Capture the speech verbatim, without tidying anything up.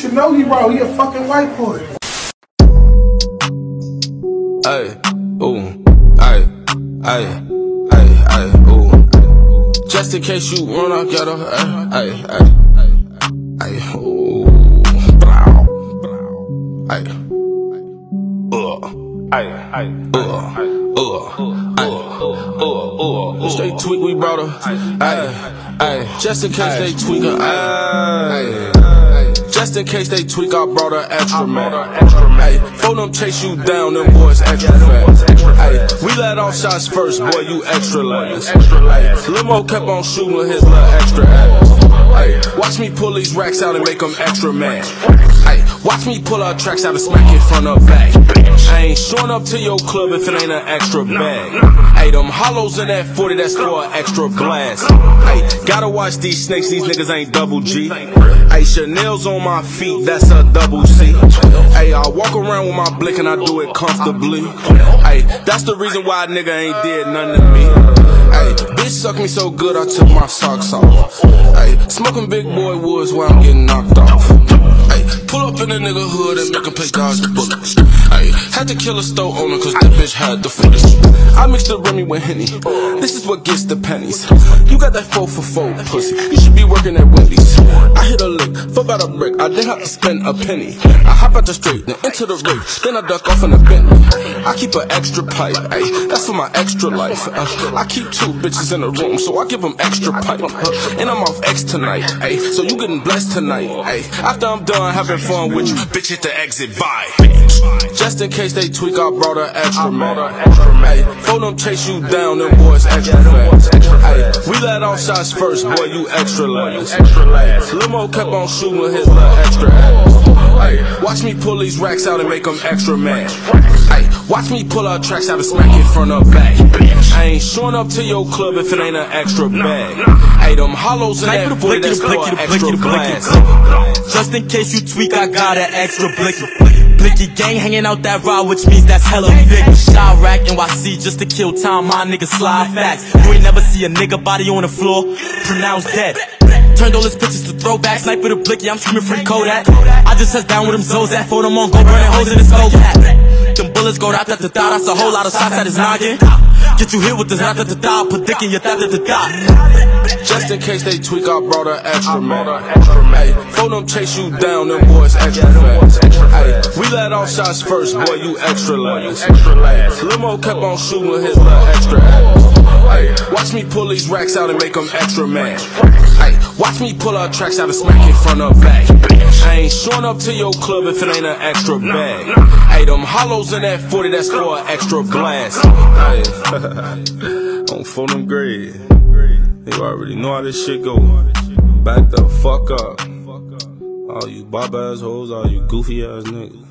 should know he wrong. He a fucking white boy. Ay, ooh, ay, ay, ay, ay, ooh. Just in case you wanna get her, ay, ay, ay, ay, ooh, brow, ay, uh, ay, ay, uh, uh, ay, uh, uh, straight tweak, we brought her, ay, ay, just in case they tweak her, ay, ay. Just in case they tweak, I brought her extra man. Ay, for them chase you down, them boys extra fast. Ay, we let off shots first, boy, you extra last. Ay, Limo kept on shooting with his little extra ass. Ay, watch me pull these racks out and make them extra mad. Ay, watch me pull our tracks out and smack it front or back. I ain't showing up to your club if it ain't an extra bag. Ay, them hollows in that forty, that's for an extra blast. Ay, gotta watch these snakes, these niggas ain't double G. Ay, Chanel's on my feet, that's a double C. Ay, I walk around with my blick and I do it comfortably. Ay, that's the reason why a nigga ain't did nothing to me. Ay, bitch suck me so good I took my socks off. Ay, smoking big boy woods while I'm getting knocked off. Ay, pull up in the nigga hood and make him pay dodge the bullets. Ay, had to kill a store owner cause that bitch had the footage. I mixed the Remy with Henny, this is what gets the pennies. You got that four for four pussy, you should be working at Wendy's. I hit a lick, for about a brick, I didn't have to spend a penny. I hop out the straight, then into the rig, then I duck off in the Bentley. I keep an extra pipe, ay, that's for my extra life. uh, I keep two bitches in the room, so I give them extra pipe. uh, And I'm off X tonight, ay, so you getting blessed tonight. Ay, after I'm done having fun with you, bitch hit the exit, bye. Just in case they tweak, I brought her extra man. Ay, for them chase you down, them boys extra fast. Ay, we let off shots first, boy, you extra last. Ay, Limo kept on shooting with his little extra ass. Ay, watch me pull these racks out and make them extra mad. Ay, watch me pull our tracks out and smack it front or back. I ain't showing up to your club if it ain't an extra bag. Ay, them hollows in that forty, that's for an extra blast. Just in case you tweak, I got an extra blicky. Blicky gang hanging out that ride, which means that's hella thick. Chirac, N Y C, just to kill time, my niggas slide facts. You ain't never see a nigga body on the floor, pronounced dead. Turned all his pictures to throwback, sniper the blicky, I'm screaming free Kodak. I just touched down with them Zozak, for them on go burning hoes in the skull hat. Them bullets go da da da da, that's a whole lot of shots at his noggin. Get you hit with this da da da da, put dick in your da da da da. Just in case they tweak, I brought her extra man. Ay, for them chase you down, them boys extra fast. Ay, we let off shots first, boy, you extra last. Ay, Limo kept on shooting with his little extra ass. Ay, watch me pull these racks out and make them extra mad. Ay, watch me pull our tracks out and smack it front or back. I ain't showing up to your club if it ain't an extra bag. Ay, them hollows in that forty, that's for an extra blast. Ay, on for them grade. You already know how this shit go. Back the fuck up. All you bop ass hoes, all you goofy ass niggas.